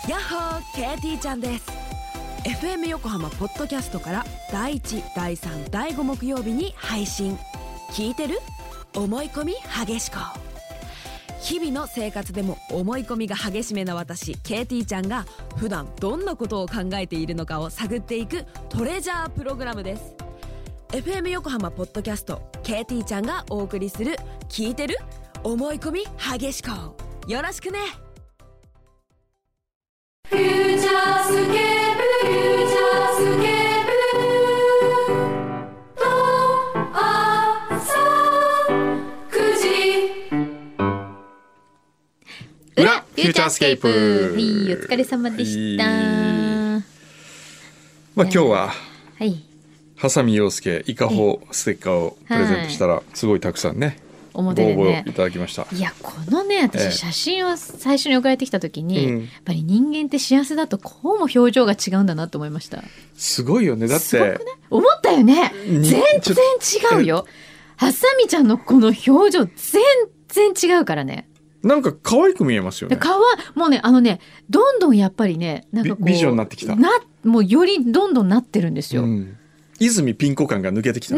やっほー、KT ちゃんです。 FM 横浜ポッドキャストから第1、第3、第5木曜日に配信。聞いてる？思い込み激しこ。日々の生活でも思い込みが激しめな私 KT ちゃんが普段どんなことを考えているのかを探っていくトレジャープログラムです。 FM 横浜ポッドキャスト KT ちゃんがお送りする聞いてる？思い込み激しこ。よろしくね。 フューチャースケープ、フューチャースケープと朝9時裏フューチャースケープ。 はい、お疲れ様でした。 まあ今日ははい、 ハサミ陽介イカホステッカーをプレゼントしたらすごいたくさんね、 表でねご応募いただきました。 いや、このね、私写真を最初に送られてきた時に、やっぱり人間って幸せだとこうも表情が違うんだなと思いました。 すごいよね。だってすごくない？思ったよね。全然違うよ。ハサミちゃんのこの表情全然違うからね。 なんか可愛く見えますよね。 もうね、どんどんやっぱりね、なんかこう美女になってきた。 もうよりどんどんなってるんですよ。 泉ピン子感が抜けてきた。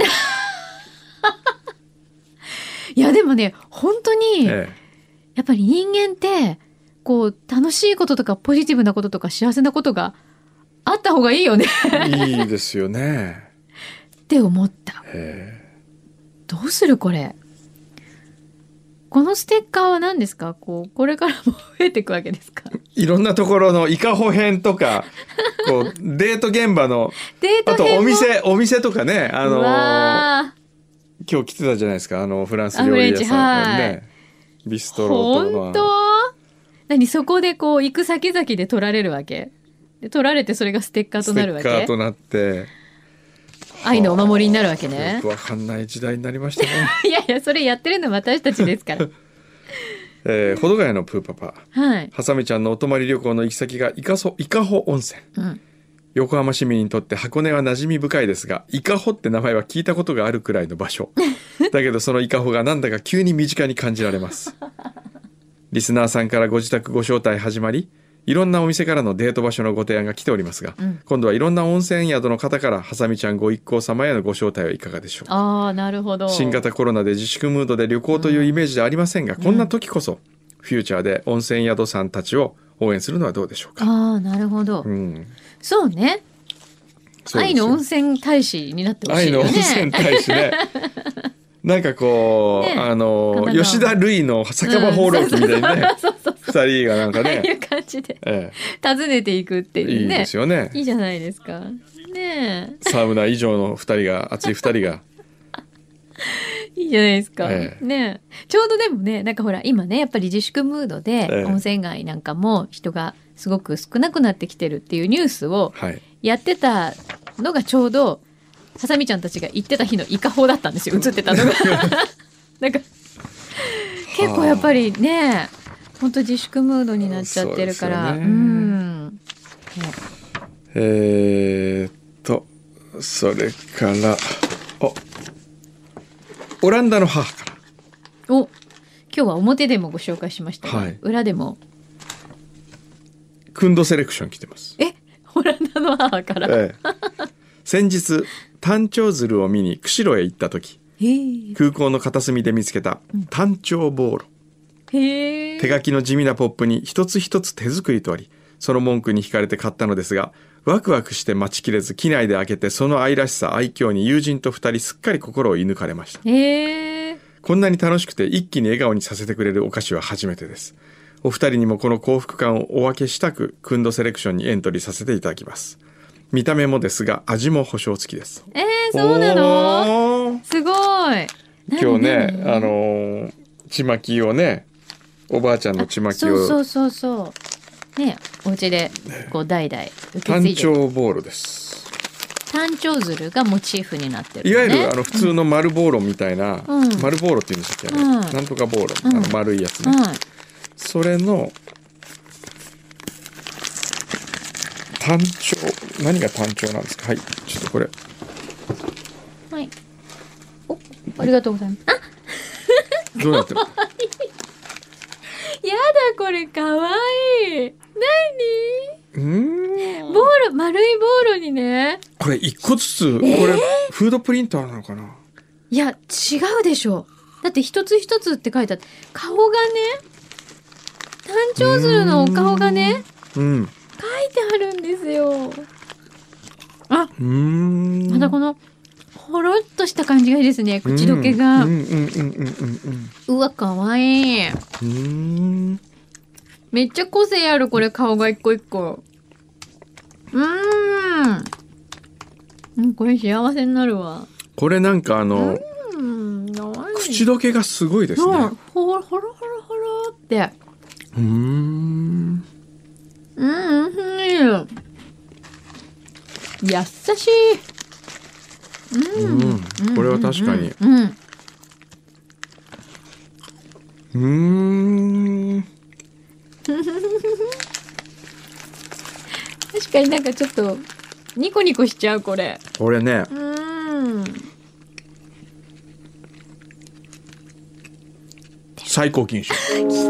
いやでもね、本当に、やっぱり人間ってこう楽しいこととかポジティブなこととか幸せなことがあった方がいいよね。 いいですよね。 って思った。どうするこれ。このステッカーは何ですか？これからも増えていくわけですか？ いろんなところのイカホ編とか、こうデート現場のあとお店とかね、今日来てたじゃないですか、フランス料理屋さんね、ビストロとか。 本当？そこでこう行く先々で取られるわけ？で取られてそれがステッカーとなるわけ？ ステッカーとなって愛のお守りになるわけね。 よくわかんない時代になりましたね。 いやいや、それやってるのは私たちですから。 保土ヶ谷のプーパパ、 はい、 ハサミちゃんのお泊まり旅行の行き先が伊香保温泉、横浜市民にとって箱根は馴染み深いですが、伊香保って名前は聞いたことがあるくらいの場所だけど、その伊香保がなんだか急に身近に感じられます。リスナーさんからご自宅ご招待始まり、いろんなお店からのデート場所のご提案が来ておりますが、今度はいろんな温泉宿の方からハサミちゃんご一行様へのご招待はいかがでしょうか。 なるほど。 新型コロナで自粛ムードで旅行というイメージではありませんが、こんな時こそフューチャーで温泉宿さんたちを応援するのはどうでしょうか。 なるほど、そうね。愛の温泉大使になってほしいよね。愛の温泉大使ね。 なんかこう、吉田類の酒場放浪記みたいにね、二人がなんかね、 ああいう感じで、訪ねていくっていうね。 いいですよね。 いいじゃないですか。ねえ。 サウナ以上の二人が、熱い二人が。 いいじゃないですか。ねえ。ちょうどでもね、なんかほら、今ね、やっぱり自粛ムードで、温泉街なんかも人がすごく少なくなってきてるっていうニュースをやってたのがちょうど、ハサミちゃんたちが行ってた日の伊香保だったんですよ。映ってたのが。なんか結構やっぱりね、本当自粛ムードになっちゃってるから。 それからオランダの母から。 今日は表でもご紹介しましたが、裏でもクンドセレクション来てます。 オランダの母から。 先日タンチョウズルを見に釧路へ行った時、空港の片隅で見つけたタンチョウボーロ。手書きの地味なポップに一つ一つ手作りとあり、その文句に惹かれて買ったのですが、ワクワクして待ちきれず機内で開けて、その愛らしさ愛嬌に友人と二人すっかり心を射抜かれました。こんなに楽しくて一気に笑顔にさせてくれるお菓子は初めてです。お二人にもこの幸福感をお分けしたく、クンドセレクションにエントリーさせていただきます。見た目もですが味も保証付きです。 そうなの？すごい。 今日ね、ちまきをね、おばあちゃんのちまきをそうね、お家でこう代々受け継いで。 タンチョウボーロです。 タンチョウズルがモチーフになってる、 いわゆる普通の丸ボーロみたいな、丸ボーロっていうんでしたっけ、なんとかボーロ、丸いやつね、それの単調、何が単調なんですか。はい、ちょっとこれ、 はい、ありがとうございます。 どうなってる？ やだ、これかわいい。何？ 丸いボールにね。 これ一個ずつ、これフードプリンターなのかな。 いや違うでしょ。だって一つ一つって書いてあって、顔がね、タンチョウズルのお顔がね、 うん、 書いてあるんですよ。あ、またこのほろっとした感じがいいですね。口どけが。うわ、かわいい。めっちゃ個性ある、これ顔が一個一個。これ幸せになるわ。 これなんか口どけがすごいですね。 ほろほろほろって。優しい。 これは確かに。 確かになんかちょっとニコニコしちゃう、これ。 これね。最高金賞。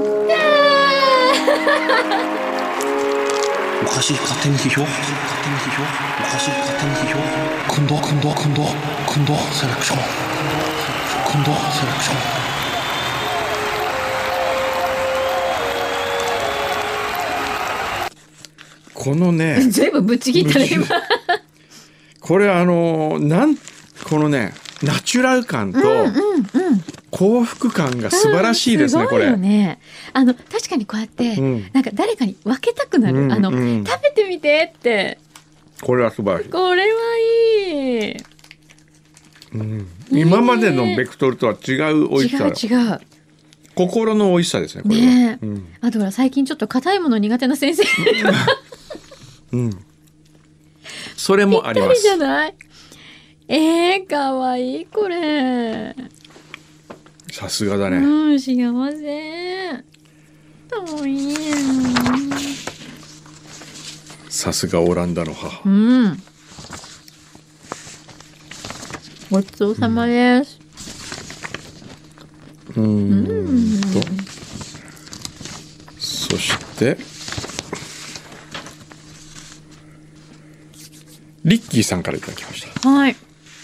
おかしい、勝手に批評、おかしい、勝手に批評、くんどセレクション、 このね、 全部ぶち切ったね今。 これこのね、ナチュラル感と幸福感が素晴らしいですね、これ。すごいよね。 確かにこうやって、なんか誰かに分けたくなる。食べてみてって。 これは素晴らしい。 これはいい。 今までのベクトルとは違う美味しさ。 違う。 心の美味しさですね、これは。 ね、あとは最近ちょっと硬いもの苦手な先生。 それもあります。 ぴったりじゃない？かわいい、これ。 さすがだね。 幸せ。かわいい。 さすがオランダの母。 ごちそうさまです。 そしてリッキーさんからいただきました。 はい。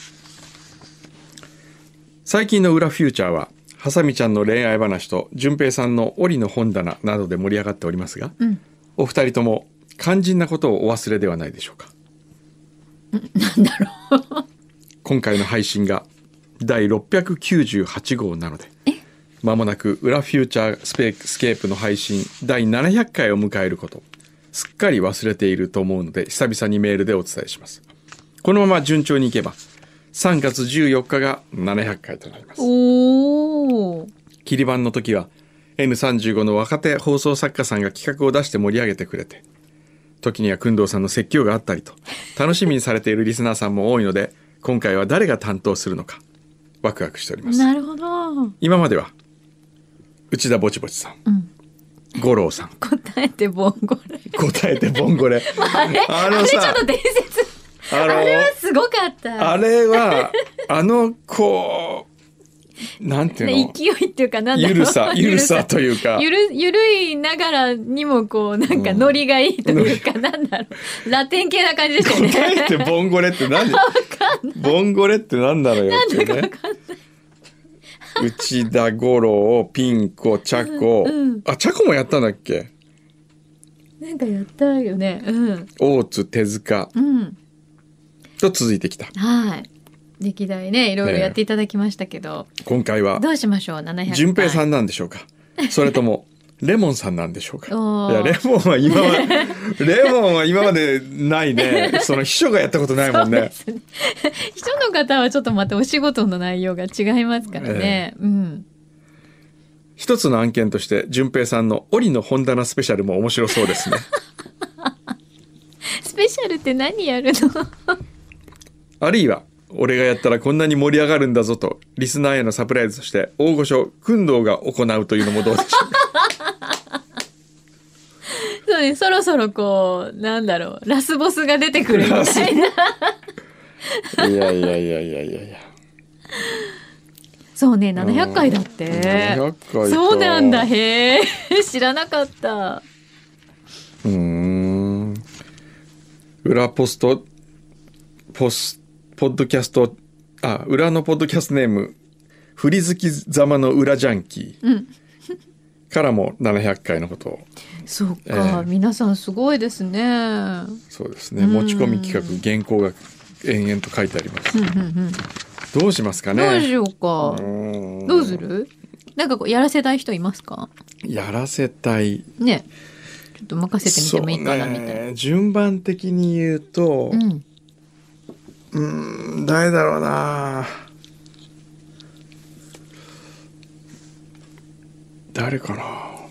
最近の裏フューチャーはハサミちゃんの恋愛話と順平さんの檻の本棚などで盛り上がっておりますが、お二人とも肝心なことをお忘れではないでしょうか。 なんだろう。 今回の配信が第698号なので、まもなく裏フューチャースケープの配信第700回を迎えること、すっかり忘れていると思うので久々にメールでお伝えします。このまま順調にいけば3月14日が700回となります。切り番の時は N35 の若手放送作家さんが企画を出して盛り上げてくれて、時には工藤さんの説教があったりと楽しみにされているリスナーさんも多いので、今回は誰が担当するのかワクワクしております。 なるほど。 今までは内田ぼちぼちさん、五郎さん、 答えてボンゴレあれちょっと伝説。あれはすごかった。 あれはこうなんていうの、 勢いっていうか、なんだろう、 ゆるさというか、 ゆるいながらにもこうなんかノリがいいというか、なんだろう、ラテン系な感じでしたね。 答えてボンゴレって何？ボンゴレって何なのよってね。なんだか分かんない。内田五郎、ピンコ、チャコ、チャコもやったんだっけ？ なんかやったよね。 大津、手塚、と続いてきた。 はい。歴代ね、いろいろやっていただきましたけど、今回はどうしましょう。700回。 順平さんなんでしょうか。それともレモンさんなんでしょうか。いや、レモンは今までないね。その秘書がやったことないもんね。 秘書の方はちょっとまたお仕事の内容が違いますからね。 一つの案件として順平さんの檻の本棚スペシャルも面白そうですね。 スペシャルって何やるの？ あるいは俺がやったらこんなに盛り上がるんだぞとリスナーへのサプライズとして大御所工藤が行うというのもどうでしょうか。 そうね、そろそろこうなんだろう、ラスボスが出てくるみたいな。 いやそうね、700回だって。 700回そうなんだ。へえ、知らなかった。 裏裏ポッドキャスト裏のポッドキャストネーム振り好きざまの裏ジャンキーからも700回のことを。 そうか、皆さんすごいですね。 そうですね、持ち込み企画原稿が延々と書いてあります、どうしますかね。 どうしようか。どうする？なんかやらせたい人いますか？やらせたいね、ちょっと任せてみてもいいかなみたいな。 順番的に言うと、誰だろうな。誰かな。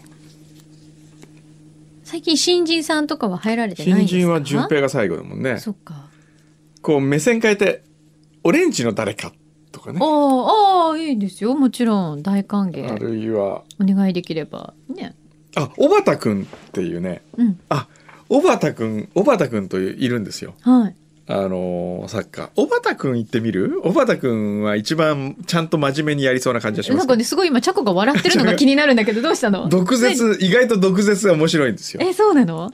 最近新人さんとかは入られてないんですか？ 新人は順平が最後だもんね。 そっか。 こう目線変えてオレンジの誰かとかね。 いいですよ、もちろん大歓迎。 あるいはお願いできればね。 小畑くんっていうね、小畑くんといるんですよ。 はい。 サッカー。小畑くん行ってみる？小畑くんは一番ちゃんと真面目にやりそうな感じがします。 なんかね、すごい今チャコが笑ってるのが気になるんだけどどうしたの？ 意外と毒舌が面白いんですよ。 そうなの？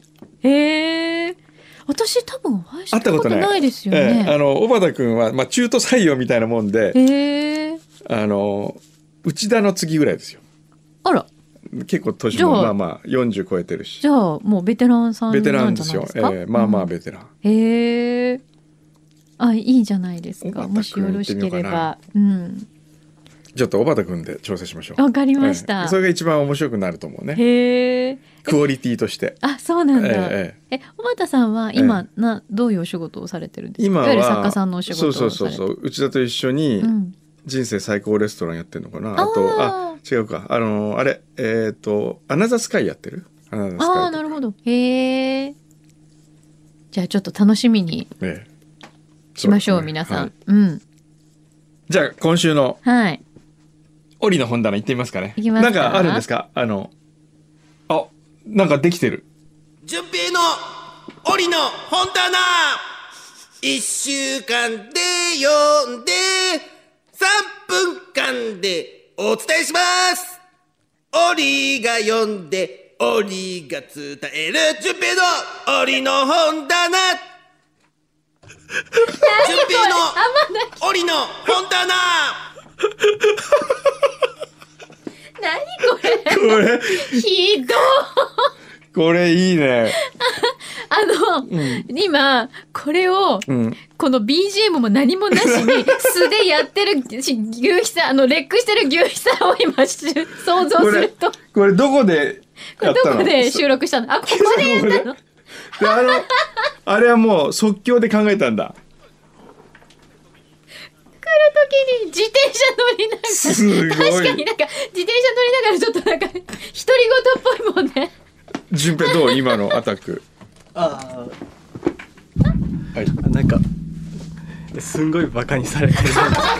私多分会ったことないですよね。 小畑くんは、中途採用みたいなもんで、内田の次ぐらいですよ。あら。結構年も40超えてるし。 じゃあもうベテランさんなんじゃないですか？ ベテランですよ。まあベテラン。 いいじゃないですか。もしよろしければ。 ちょっと小畑くんで調整しましょう。 わかりました。 それが一番面白くなると思うね。クオリティとして。 そうなんだ。小畑さんは今どういうお仕事をされてるんですか？今は作家さんのお仕事をされてる。 そう。内田と一緒に人生最高レストランやってるのかな。あと違うか。アナザースカイやってる？なるほど。じゃあちょっと楽しみにしましょう、皆さん。 じゃあ今週の折の本棚行ってみますかね。 なんかあるんですか？なんかできてる。 順平の折の本棚、1週間で読んで3分間でお伝えします。折が読んで折が伝える順平の折の本棚。順平の折の本棚。 何これひどい。 これいいね。 今これを、この BGM も何もなしに素でやってる牛肥さん、レックしてる牛肥さんを今想像すると、 これどこでやったの？ どこで収録したの？ここでやったの？ あれはもう即興で考えたんだ。 来る時に自転車乗りながら、 すごい。 確かになんか自転車乗りながらちょっとなんか独り言っぽいもんね。 順平どう？今のアタック。 なんかすんごいバカにされてる。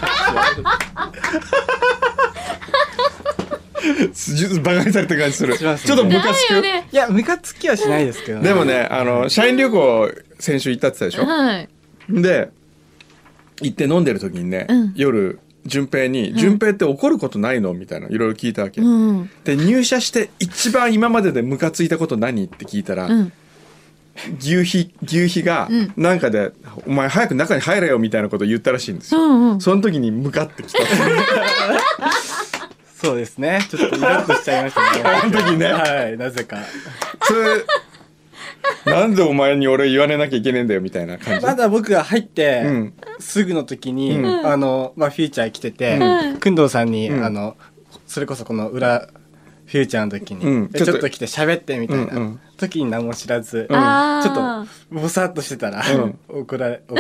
バカにされた感じする。ちょっとムカつく。 いやムカつきはしないですけどね。 でもね、社員旅行先週行ったって言ったでしょ。 はい。 で行って飲んでる時にね、夜順平に、順平って怒ることないのみたいないろいろ聞いたわけ、で入社して一番今まででムカついたこと何って聞いたら、牛皮がなんかで、お前早く中に入れよみたいなことを言ったらしいんですよ、その時にムカってきた。 そうですね、ちょっとイラッとしちゃいましたね。 あの時ね、 はい、なぜかそれなんでお前に俺言われなきゃいけねえんだよみたいな感じ。 まだ僕が入って、すぐの時に、フューチャー来てて、工藤さんに、それこそこの裏フューチャーの時に、ちょっと来て喋ってみたいな、時に何も知らず、ちょっとぼさっとしてたら、怒られて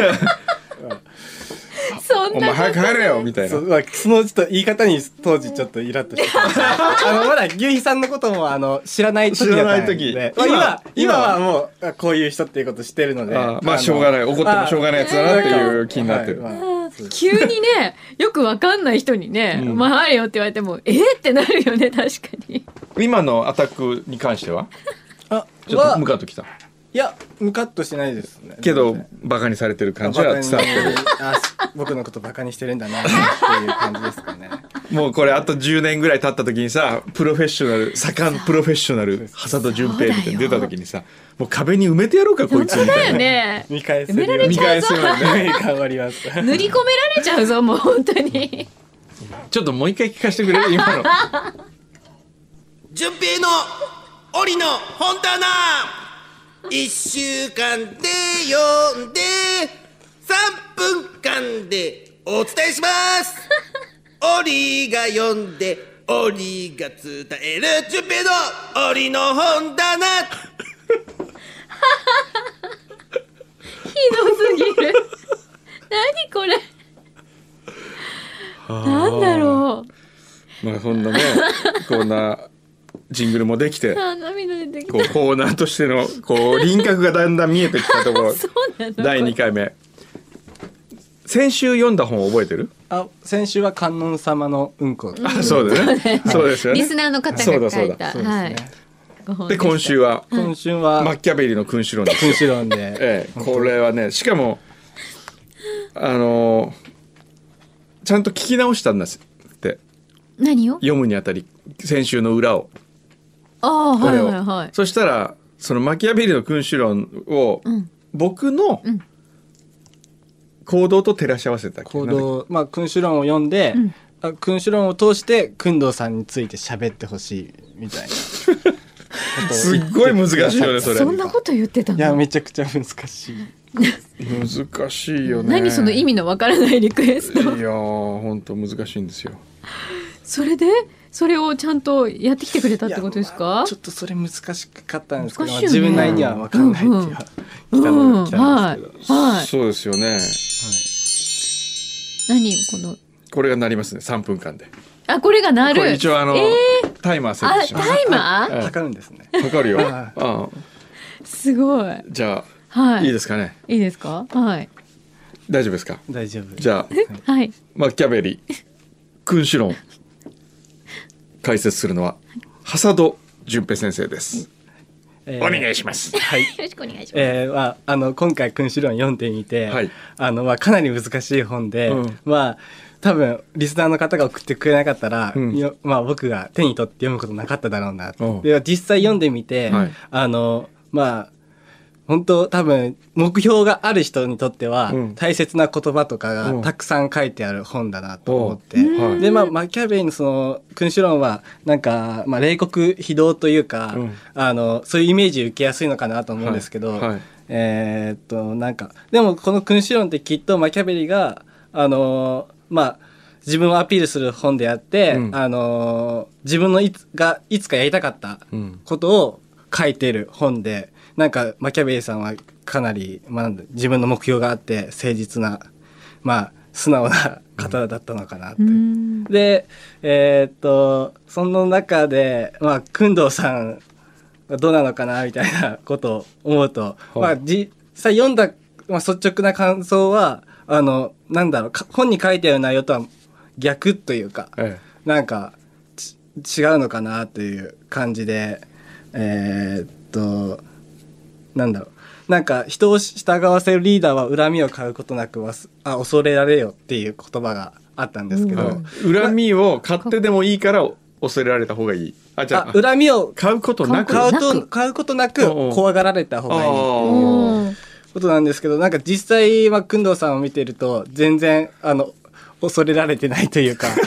お前早く入れよみたいな。 そのちょっと言い方に当時ちょっとイラッとしてた。まだ牛皮さんのことも知らない時だったんで、今はもうこういう人っていうこと知ってるので、 しょうがない、怒ってもしょうがないやつだなっていう気になってる。 急にね、よくわかんない人にね、お前入れよって言われてもってなるよね。確かに今のアタックに関してはちょっとムカッときた。 いやムカッとしてないですね。 けどバカにされてる感じは伝わってる。 僕のことバカにしてるんだなっていう感じですかね。 もうこれあと10年ぐらい経った時にさ、プロフェッショナル盛んプロフェッショナル挾土純平みたいに出た時にさ、もう壁に埋めてやろうかこいつみたいな、 ね、 見返せる埋められちゃうぞ。 頑張ります。 塗り込められちゃうぞもう本当に。 ちょっともう一回聞かせてくれる今の。 純平の檻の本棚、1週間で読んで3分間でお伝えします。檻が読んで檻が伝える純平の檻の本棚。 ひどすぎる。何これ。なんだろう。まあそんなね、こんなジングルもできて、 涙出てきた。 こうコーナーとしてのこう輪郭がだんだん見えてきたところ。第2回目。先週読んだ本覚えてる？ 先週は観音様のうんこ。 そうだね。そうですよね。 リスナーの方が書いた。はい。 で今週はマッキャベリの君主論です。 君主論で、 これはね、しかもちゃんと聞き直したんですって。 何を読むにあたり先週の裏を。 はいはいはい。 そしたらそのマキャベリの君主論を僕の行動と照らし合わせた行動、まあ君主論を読んで、君主論を通して工藤さんについて喋ってほしいみたいな。 すっごい難しいよねそれ。 そんなこと言ってたの？ いやめちゃくちゃ難しい。 難しいよね。 何その意味のわからないリクエスト。 いや本当難しいんですよ。 それでそれをちゃんとやってきてくれたってことですか？ ちょっとそれ難しかったんですけど、自分なりには分かんないっていう来たんですけど、 はい、 そうですよね。 何これが鳴りますね3分間で。 あ、これが鳴る。 これ一応タイマー設定します。 タイマー？ 測るんですね。 測るよ。 すごい。 じゃあ、いいですかね。 いいですか？はい。 大丈夫ですか？ 大丈夫。 じゃあ、 はい。 マッキャベリ君主論解説するのは挾土純平先生です。お願いします。 はい。よろしくお願いします。今回君主論読んでみて、かなり難しい本で、多分リスナーの方が送ってくれなかったら、僕が手に取って読むことなかっただろうなと。で実際読んでみて、本当多分目標がある人にとっては大切な言葉とかがたくさん書いてある本だなと思って、でマキャベリのその君主論はなんか冷酷非道というか、そういうイメージ受けやすいのかなと思うんですけど、なんかでもこの君主論ってきっとマキャベリが自分をアピールする本であって、自分のいつかやりたかったことを書いてる本で、なんかマキャベリさんはかなり、自分の目標があって誠実な、素直な方だったのかなって。で、その中で、工藤さんはどうなのかなみたいなことを思うと、実際読んだ、率直な感想は本に書いてある内容とは逆というか、なんか違うのかなという感じで、なんか人を従わせるリーダーは恨みを買うことなく恐れられよっていう言葉があったんですけど、 恨みを買ってでもいいから恐れられた方がいい。 恨みを買うことなく買うことなく怖がられた方がいいっていうことなんですけど、なんか実際は工藤さんを見てると全然恐れられてないというか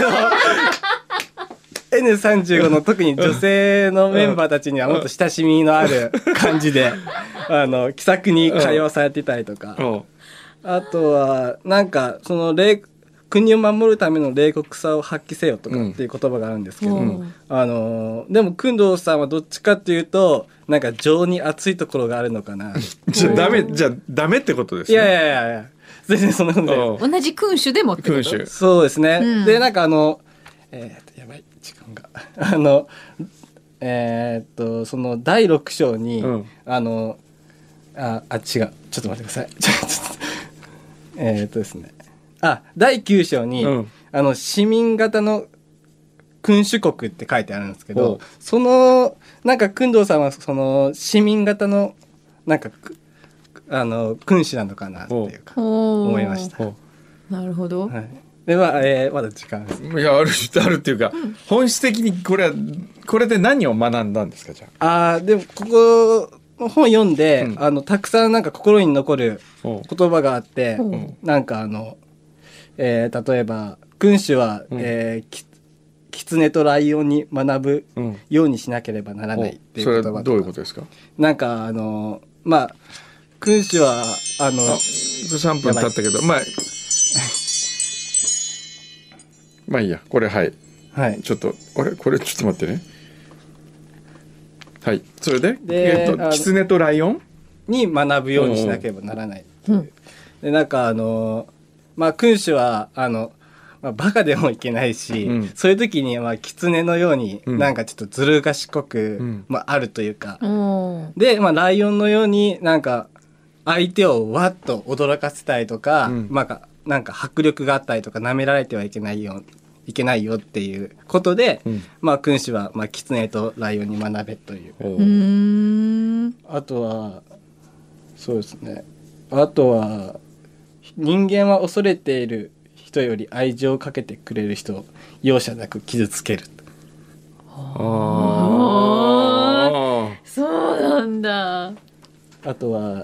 N35 の特に女性のメンバーたちにはもっと親しみのある感じで気さくに会話されてたりとか、あとはなんかその国を守るための冷酷さを発揮せよとかっていう言葉があるんですけど、でも工藤さんはどっちかっていうとなんか情に熱いところがあるのかな。 じゃあダメってことですね。 いや全然そんなことない。同じ君主でもってこと。 そうですね。でなんかやばい時間がその第6章に、違うちょっと待ってください。ですね。第9章に、市民型の君主国って書いてあるんですけど、そのなんか工藤さんはその市民型のなんか君主なのかなっていうか思いました。 なるほど。 でまだ時間です。 いやあるっていうか、本質的にこれで何を学んだんですか？じゃあ。 でもここの本読んで、たくさんなんか心に残る言葉があって、なんか例えば君主は、狐とライオンに学ぶようにしなければならないっていう言葉とか。 それはどういうことですか？ なんか君主は 3分経ったけどまあいいや、これはいちょっとこれちょっと待ってね。はい、それで狐とライオンに学ぶようにしなければならない。でなんか君主はバカでもいけないし、そういう時に狐のようになんかちょっとずる賢く、あるというか、でライオンのようになんか相手をわっと驚かせたりとか、なんか迫力があったりとか舐められてはいけないよっていうことで、君主は狐とライオンに学べという。あとはそうですね。あとは人間は恐れている人より愛情をかけてくれる人を容赦なく傷つける。 そうなんだ。 あとは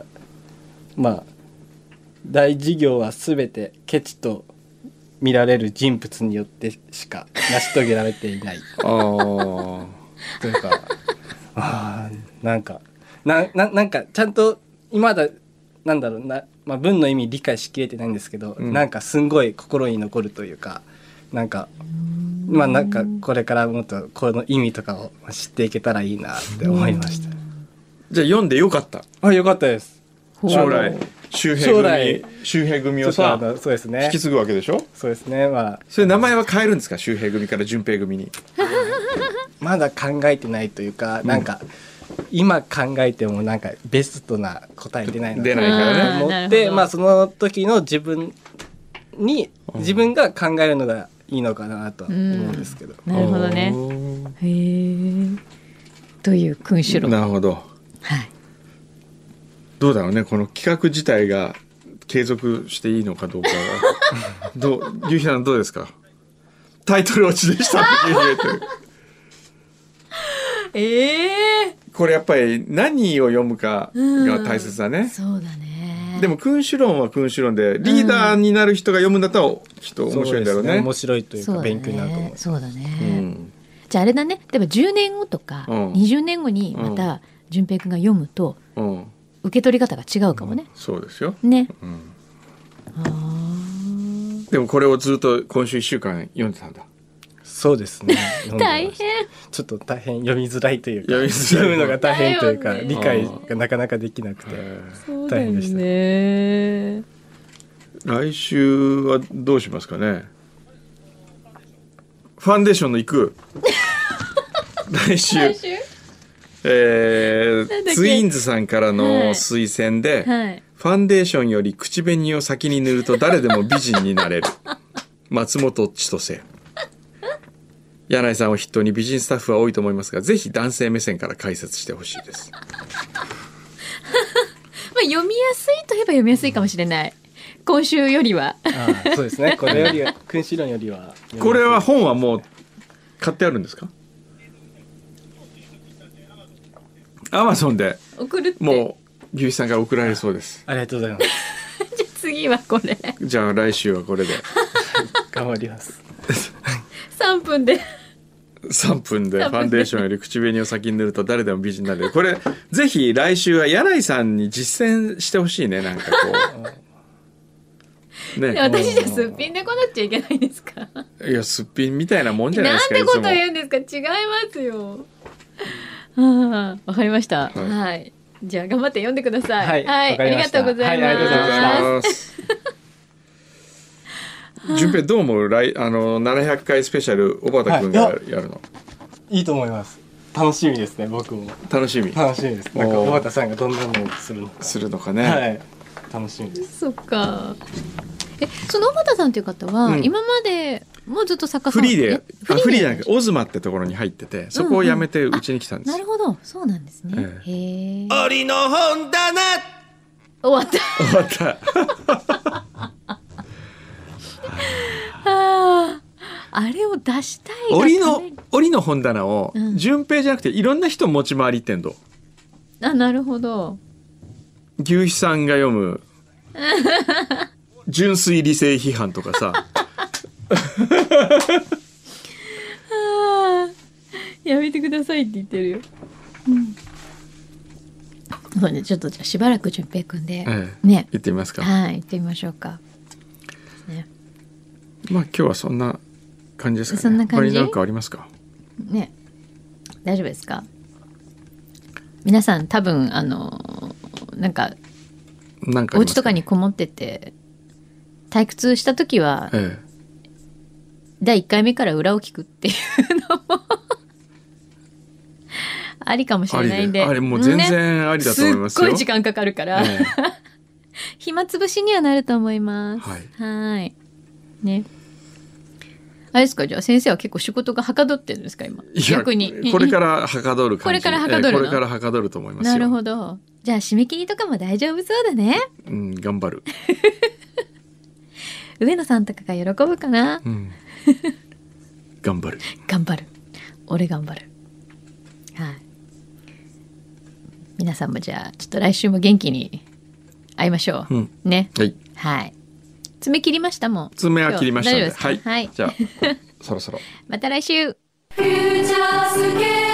大事業はすべてケチと見られる人物によってしか成し遂げられていない。というかなんかちゃんと今なんだろうな、文の意味理解しきれてないんですけど、なんかすんごい心に残るというか、なんかこれからもっとこの意味とかを知っていけたらいいなって思いました。 じゃあ読んでよかった？ よかったです。 将来周平組をさ、 そうですね、 引き継ぐわけでしょ？ そうですね。 それ名前は変えるんですか？周平組から順平組に。 まだ考えてないというか、なんか今考えてもなんかベストな答え出ないの出ないからね思って、その時の自分が考えるのがいいのかなと思うんですけど。 なるほどね。へえ。という君主論。 なるほど。 はい。 どうだろうね、この企画自体が継続していいのかどうかは。ゆうひさんどうですか？タイトル落ちでしたって言えてる。これやっぱり何を読むかが大切だね。 そうだね。 でも君主論は君主論でリーダーになる人が読むんだったらきっと面白いんだろうね。 面白いというか勉強になると思う。 そうだね。じゃああれだね。例えば10年後とか20年後にまた順平くんが読むと受け取り方が違うかもね。 そうですよ。 ね。 でもこれをずっと今週1週間読んでたんだ。 そうですね。 大変。 ちょっと大変読みづらいというか、読むのが大変というか、理解がなかなかできなくて大変でしたね。 来週はどうしますかね。ファンデーションの行く。来週。ツインズさんからの推薦で、ファンデーションより口紅を先に塗ると誰でも美人になれる。松本千歳。柳井さんを筆頭に美人スタッフは多いと思いますが、ぜひ男性目線から解説してほしいです。 読みやすいといえば読みやすいかもしれない。今週よりは。 そうですね。これよりは君主論よりは。 これは本はもう買ってあるんですか？アマゾンで送るってもう牛一さんから送られるそうです。 ありがとうございます。 じゃあ次はこれ。 じゃあ来週はこれで頑張ります。 3分でファンデーションより口紅を先に塗ると誰でも美人になれる。これぜひ来週は柳井さんに実践してほしいね。なんかこうね。 私じゃすっぴんで来なくちゃいけないんですか？ いやすっぴんみたいなもんじゃないですか。 なんてこと言うんですか？違いますよ。わかりました。はい。じゃあ頑張って読んでください。はい。ありがとうございます。ありがとうございます。 順平どうも700回スペシャル小畑君がやるの、 いいと思います。楽しみですね。僕も楽しみです。 なんか小畑さんがどんなのをするのかね。はい、楽しみです。 そっか。その小畑さんという方は、今までもうずっと作家さんフリーじゃなくてオズマってところに入ってて、そこを辞めてうちに来たんです。 なるほど、そうなんですね。 へえ。檻の本棚。 終わった。 あれを出したい折の本棚を、順平じゃなくていろんな人持ち回りってんど。 なるほど。 牛肥さんが読む純粋理性批判とかさやめてくださいって言ってるよ。そうね、ちょっとじゃあしばらく順平くんで、ね、 行ってみますか。 はい、行ってみましょうか。ね、 まあ今日はそんな感じですかね。 そんな感じ。 他に何かありますか。 ね、大丈夫ですか。皆さん多分なんかお家とかにこもってて退屈した時は、第1回目から裏を聞くっていうのもありかもしれないんで、 あれもう全然ありだと思いますよ。 すっごい時間かかるから、暇つぶしにはなると思います。はいね。あれですか、じゃあ先生は結構仕事がはかどってるんですか今。逆にこれからはかどる感じ。 これからはかどるの。 これからはかどると思いますよ。 なるほど。じゃあ締め切りとかも大丈夫そうだね。 頑張る。 上野さんとかが喜ぶかな。 頑張る。 頑張る。俺頑張る。はい。皆さんもじゃあちょっと来週も元気に会いましょう。ね。はい。爪切りましたもん。 爪は切りましたので。 はい。 じゃあそろそろ。 また来週。 フューチャースケープ